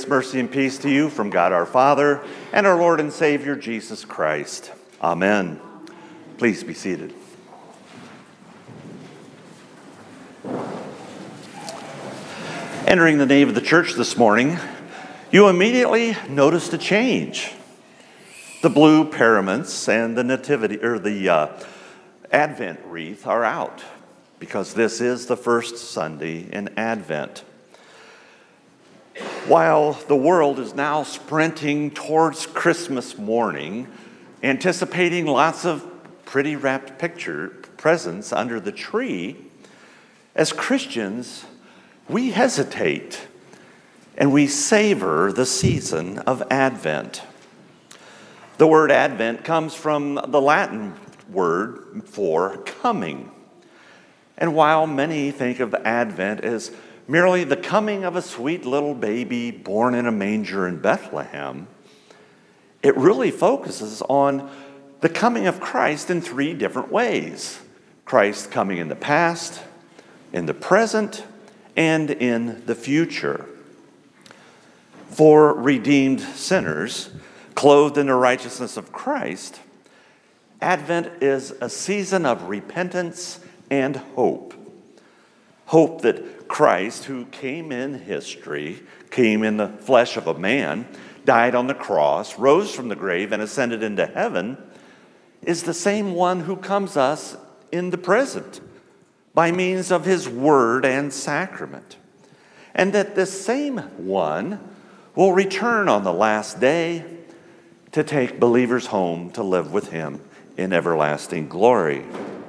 mercy, and peace to you from God our Father and our Lord and Savior, Jesus Christ. Amen. Please be seated. Entering the nave of the church this morning, you immediately noticed a change. The blue paraments and the the Advent wreath are out because this is the first Sunday in Advent. While the world is now sprinting towards Christmas morning, anticipating lots of pretty wrapped presents under the tree, as Christians, we hesitate and we savor the season of Advent. The word Advent comes from the Latin word for coming. And while many think of Advent as merely the coming of a sweet little baby born in a manger in Bethlehem, it really focuses on the coming of Christ in three different ways. Christ coming in the past, in the present, and in the future. For redeemed sinners, clothed in the righteousness of Christ, Advent is a season of repentance and hope. Hope that Christ, who came in history, came in the flesh of a man, died on the cross, rose from the grave, and ascended into heaven, is the same one who comes us in the present by means of his word and sacrament. And that this same one will return on the last day to take believers home to live with him in everlasting glory.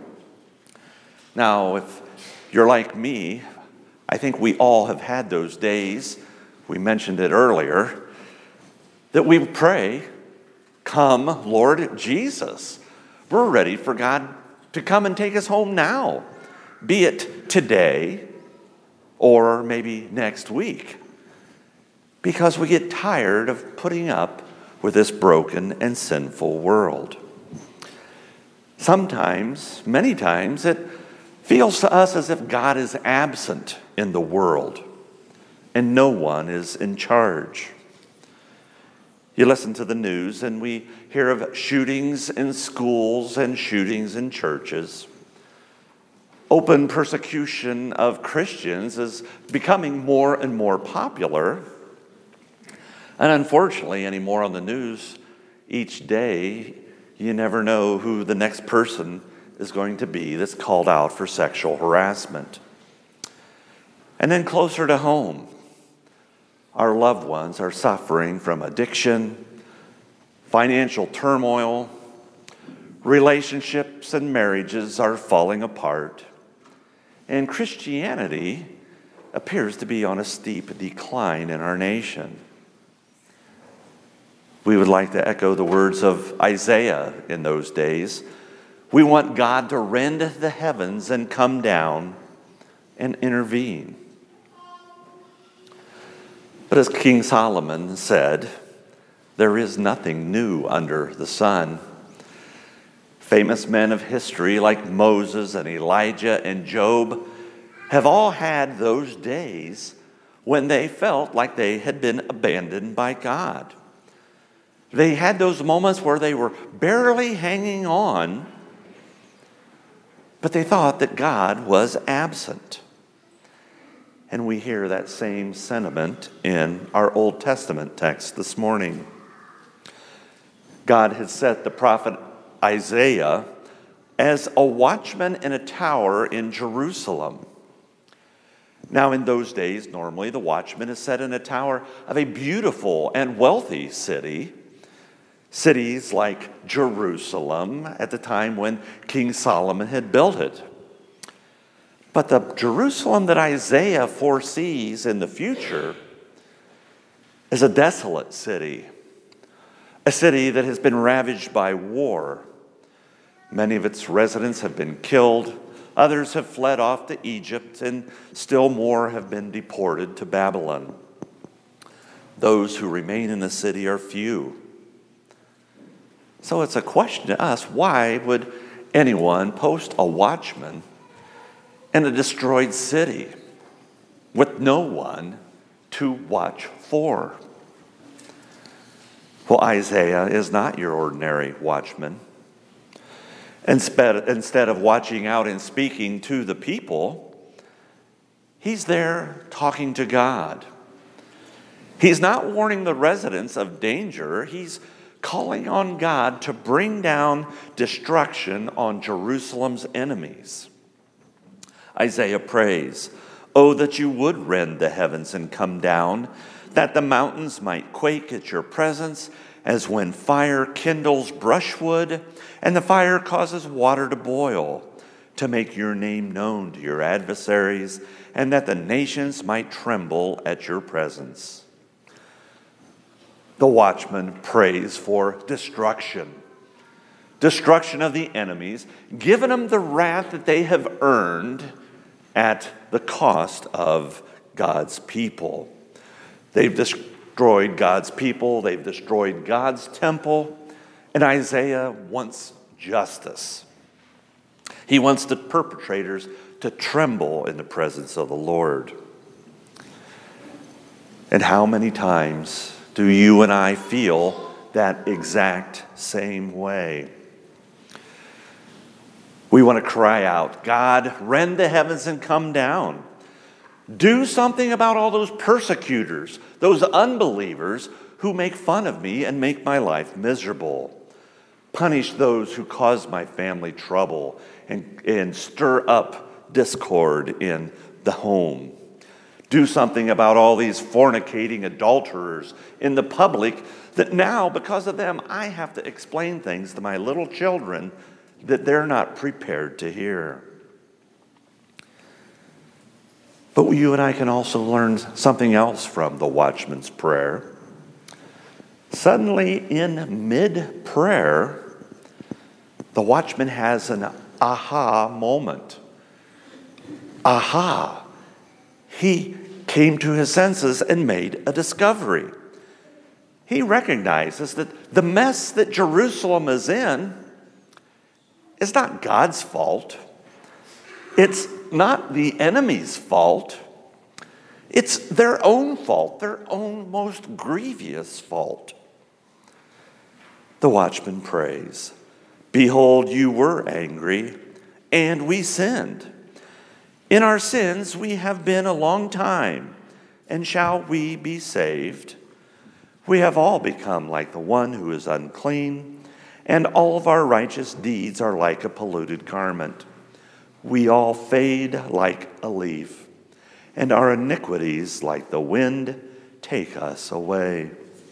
Now, if you're like me, I think we all have had those days, we mentioned it earlier, that we pray, "Come, Lord Jesus." We're ready for God to come and take us home now, be it today or maybe next week, because we get tired of putting up with this broken and sinful world. Sometimes, many times, it feels to us as if God is absent in the world and no one is in charge. You listen to the news and we hear of shootings in schools and shootings in churches. Open persecution of Christians is becoming more and more popular. And unfortunately, anymore on the news, each day, you never know who the next person is going to be that's called out for sexual harassment. And then closer to home, our loved ones are suffering from addiction, financial turmoil, relationships and marriages are falling apart, and Christianity appears to be on a steep decline in our nation. We would like to echo the words of Isaiah in those days. We want God to rend the heavens and come down and intervene. But as King Solomon said, there is nothing new under the sun. Famous men of history like Moses and Elijah and Job have all had those days when they felt like they had been abandoned by God. They had those moments where they were barely hanging on, but they thought that God was absent. And we hear that same sentiment in our Old Testament text this morning. God had set the prophet Isaiah as a watchman in a tower in Jerusalem. Now, in those days, normally the watchman is set in a tower of a beautiful and wealthy city. Cities like Jerusalem at the time when King Solomon had built it. But the Jerusalem that Isaiah foresees in the future is a desolate city, a city that has been ravaged by war. Many of its residents have been killed, others have fled off to Egypt, and still more have been deported to Babylon. Those who remain in the city are few. So it's a question to us, why would anyone post a watchman in a destroyed city with no one to watch for. Well, Isaiah is not your ordinary watchman. Instead of watching out and speaking to the people, he's there talking to God. He's not warning the residents of danger. He's calling on God to bring down destruction on Jerusalem's enemies. Isaiah prays, "Oh, that you would rend the heavens and come down, that the mountains might quake at your presence, as when fire kindles brushwood and the fire causes water to boil, to make your name known to your adversaries, and that the nations might tremble at your presence." The watchman prays for destruction of the enemies, giving them the wrath that they have earned at the cost of God's people. They've destroyed God's people, they've destroyed God's temple, and Isaiah wants justice. He wants the perpetrators to tremble in the presence of the Lord. And how many times do you and I feel that exact same way? We want to cry out, "God, rend the heavens and come down. Do something about all those persecutors, those unbelievers who make fun of me and make my life miserable. Punish those who cause my family trouble and stir up discord in the home. Do something about all these fornicating adulterers in the public that now, because of them, I have to explain things to my little children that they're not prepared to hear." But you and I can also learn something else from the watchman's prayer. Suddenly, in mid-prayer, the watchman has an aha moment. Aha! He came to his senses and made a discovery. He recognizes that the mess that Jerusalem is in is not God's fault. It's not the enemy's fault. It's their own fault, their own most grievous fault. The watchman prays, "Behold, you were angry, and we sinned. In our sins we have been a long time, and shall we be saved? We have all become like the one who is unclean, and all of our righteous deeds are like a polluted garment. We all fade like a leaf, and our iniquities, like the wind, take us away."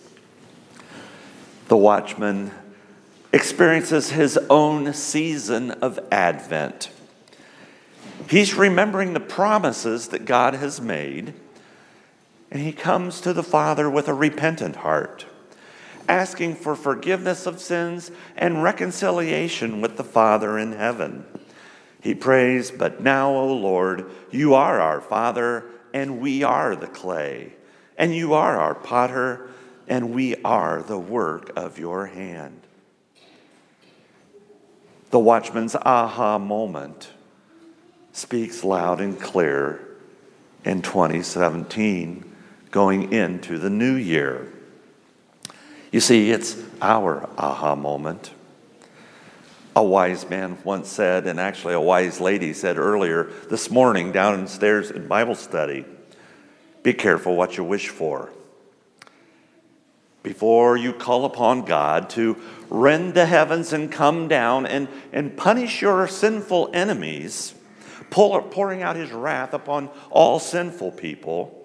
The watchman experiences his own season of Advent. He's remembering the promises that God has made, and he comes to the Father with a repentant heart, asking for forgiveness of sins and reconciliation with the Father in heaven. He prays, "But now, O Lord, you are our Father, and we are the clay, and you are our potter, and we are the work of your hand." The watchman's aha moment speaks loud and clear in 2017, going into the new year. You see, it's our aha moment. A wise man once said, and actually a wise lady said earlier this morning downstairs in Bible study, "Be careful what you wish for. Before you call upon God to rend the heavens and come down and punish your sinful enemies, pouring out his wrath upon all sinful people,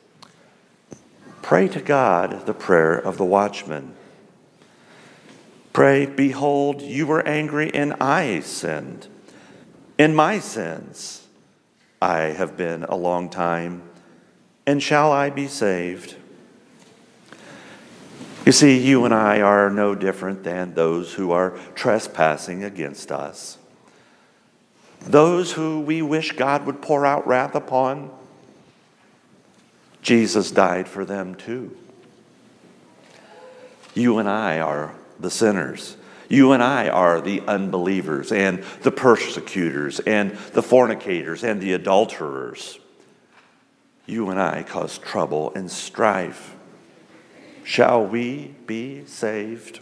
pray to God the prayer of the watchman. Pray, "Behold, you were angry and I sinned. In my sins I have been a long time, and shall I be saved?" You see, you and I are no different than those who are trespassing against us. Those who we wish God would pour out wrath upon, Jesus died for them too. You and I are the sinners. You and I are the unbelievers and the persecutors and the fornicators and the adulterers. you and I cause trouble and strife. Shall we be saved?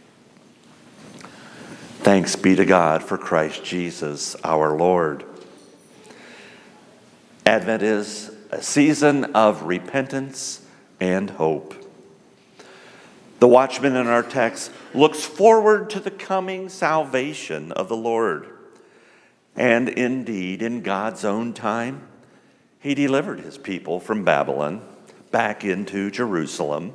Thanks be to God for Christ Jesus our Lord. Advent is a season of repentance and hope. The watchman in our text looks forward to the coming salvation of the Lord. And indeed, in God's own time, he delivered his people from Babylon back into Jerusalem.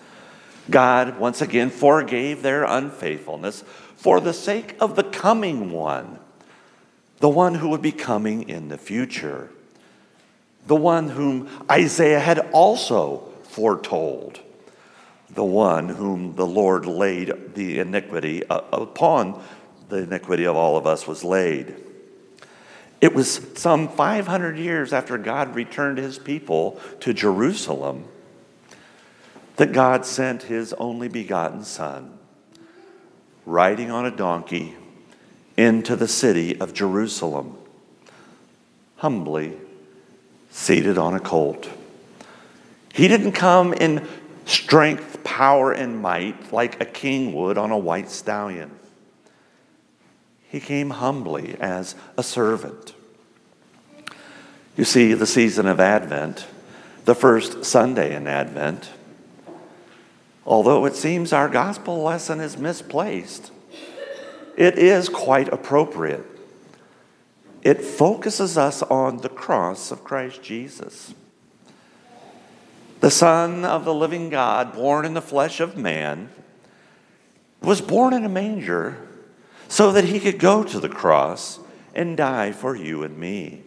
God once again forgave their unfaithfulness for the sake of the coming one, the one who would be coming in the future, the one whom Isaiah had also foretold, the one whom the Lord laid the iniquity upon the iniquity of all of us was laid. It was some 500 years after God returned his people to Jerusalem that God sent his only begotten Son, riding on a donkey, into the city of Jerusalem, humbly seated on a colt. He didn't come in strength, power, and might like a king would on a white stallion. He came humbly as a servant. You see, the season of Advent, the first Sunday in Advent, although it seems our gospel lesson is misplaced, it is quite appropriate. It focuses us on the cross of Christ Jesus. The Son of the living God, born in the flesh of man, was born in a manger so that he could go to the cross and die for you and me.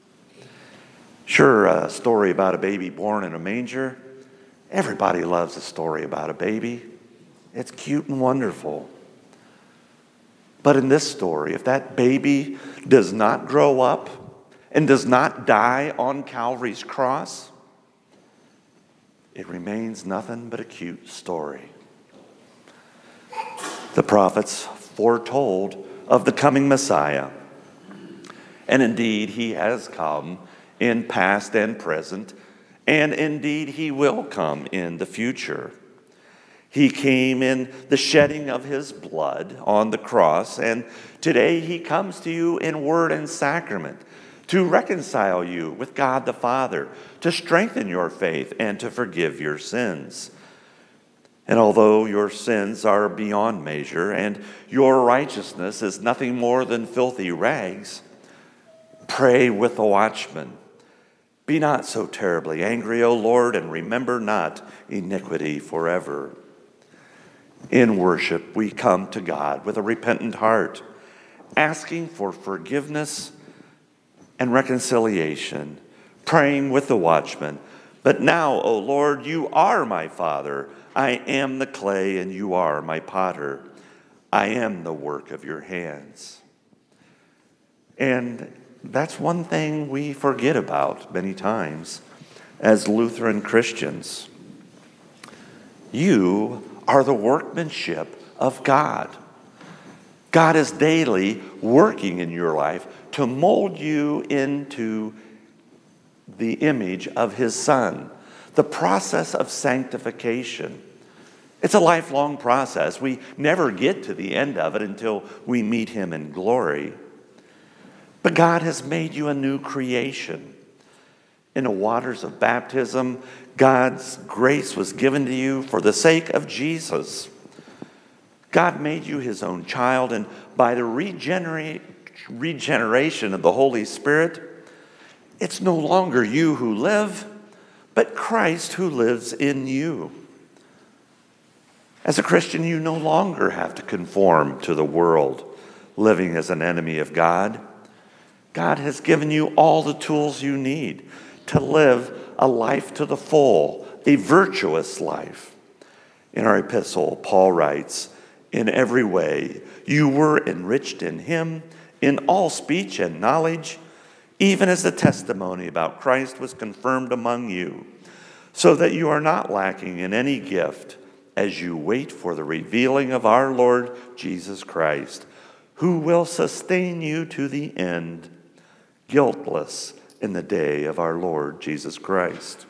Sure, a story about a baby born in a manger. Everybody loves a story about a baby. It's cute and wonderful. But in this story, if that baby does not grow up and does not die on Calvary's cross, it remains nothing but a cute story. The prophets foretold of the coming Messiah. And indeed, he has come in past and present, and indeed, he will come in the future. He came in the shedding of his blood on the cross, and today he comes to you in word and sacrament to reconcile you with God the Father, to strengthen your faith, and to forgive your sins. And although your sins are beyond measure and your righteousness is nothing more than filthy rags, pray with the watchman. Be not so terribly angry, O Lord, and remember not iniquity forever. In worship, we come to God with a repentant heart, asking for forgiveness and reconciliation, praying with the watchman. But now, O Lord, you are my Father. I am the clay and you are my potter. I am the work of your hands. And that's one thing we forget about many times as Lutheran Christians. You are the workmanship of God. God is daily working in your life to mold you into the image of his Son. The process of sanctification. It's a lifelong process. We never get to the end of it until we meet him in glory. But God has made you a new creation. In the waters of baptism, God's grace was given to you for the sake of Jesus. God made you his own child, and by the regeneration of the Holy Spirit, it's no longer you who live, but Christ who lives in you. As a Christian, you no longer have to conform to the world, living as an enemy of God. God has given you all the tools you need to live a life to the full, a virtuous life. In our epistle, Paul writes, "In every way you were enriched in him, in all speech and knowledge, even as the testimony about Christ was confirmed among you, so that you are not lacking in any gift as you wait for the revealing of our Lord Jesus Christ, who will sustain you to the end, guiltless in the day of our Lord Jesus Christ.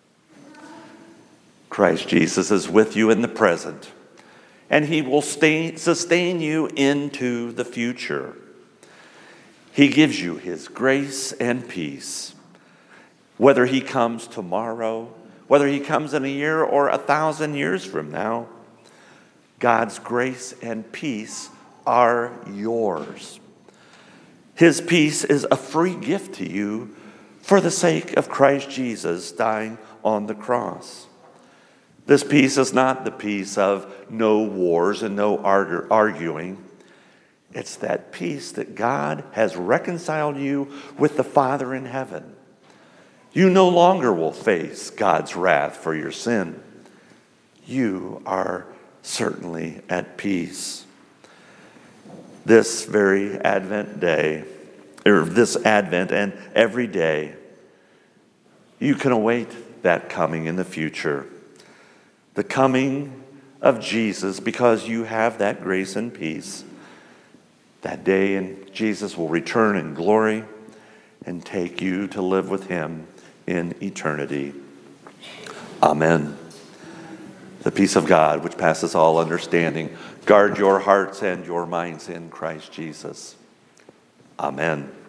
Christ Jesus is with you in the present, and he will sustain you into the future. He gives you his grace and peace. Whether he comes tomorrow, whether he comes in a year or 1,000 years from now, God's grace and peace are yours. His peace is a free gift to you for the sake of Christ Jesus dying on the cross. This peace is not the peace of no wars and no arguing. It's that peace that God has reconciled you with the Father in heaven. You no longer will face God's wrath for your sin. You are certainly at peace. This very Advent day, or this Advent and every day, you can await that coming in the future. The coming of Jesus, because you have that grace and peace. That day, and Jesus will return in glory and take you to live with him in eternity. Amen. The peace of God, which passes all understanding, guard your hearts and your minds in Christ Jesus. Amen.